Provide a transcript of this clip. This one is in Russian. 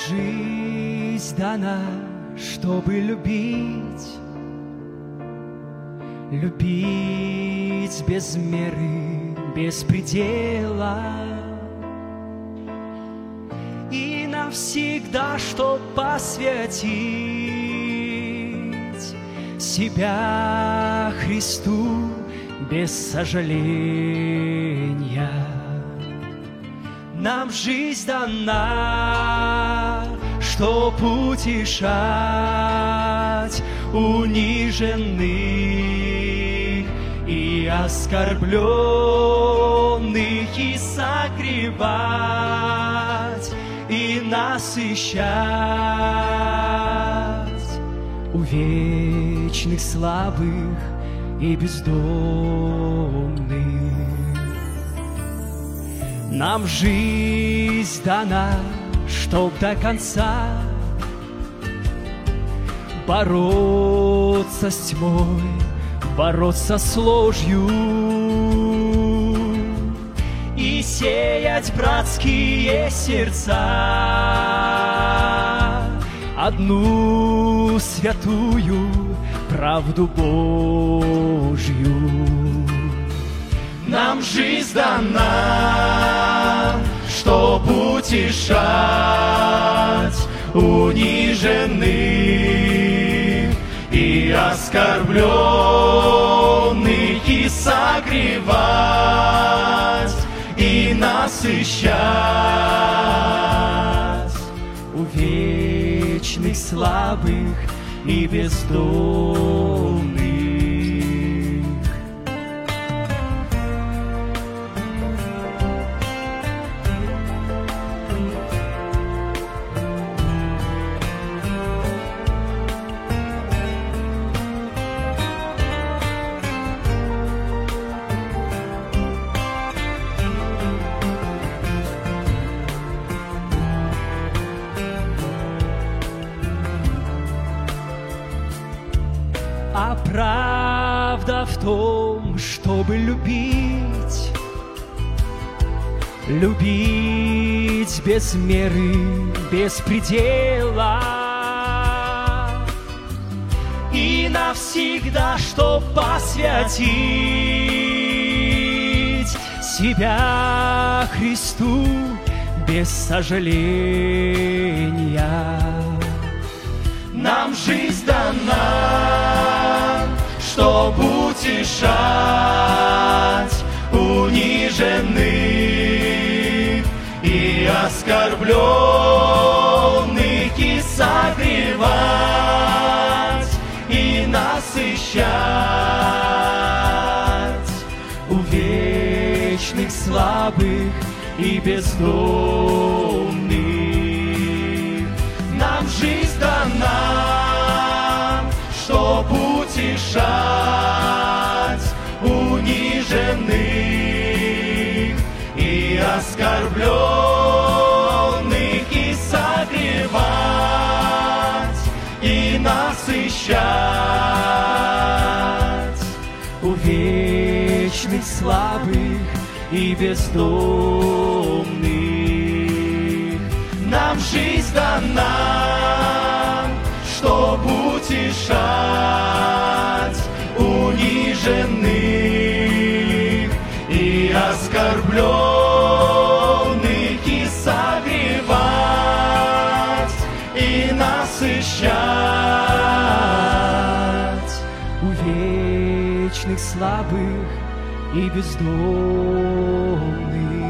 жизнь дана, чтобы любить, любить без меры, без предела, и навсегда, чтоб посвятить себя Христу без сожаления. Нам жизнь дана, чтоб утешать униженных и оскорбленных, и согревать, и насыщать увечных, слабых и бездомных. Нам жизнь дана, чтоб до конца бороться с тьмой, бороться с ложью и сеять братские сердца, одну святую правду Божью. Нам жизнь дана, чтоб утешать униженных и оскорбленных, и согревать, и насыщать увечных, слабых и бездомных. А правда в том, чтобы любить, любить без меры, без предела, и навсегда, чтоб посвятить себя Христу без сожаления. Нам жизнь дана, чтоб утешать униженных и оскорбленных, и согревать, и насыщать увечных, слабых и бездомных. Нам жизнь дана, чтоб утешать униженных и оскорбленных, и согревать, и насыщать увечных, слабых и бездомных. Нам жизнь дана, чтоб утешать униженных и оскорбленных, и согревать, и насыщать увечных, слабых и бездомных.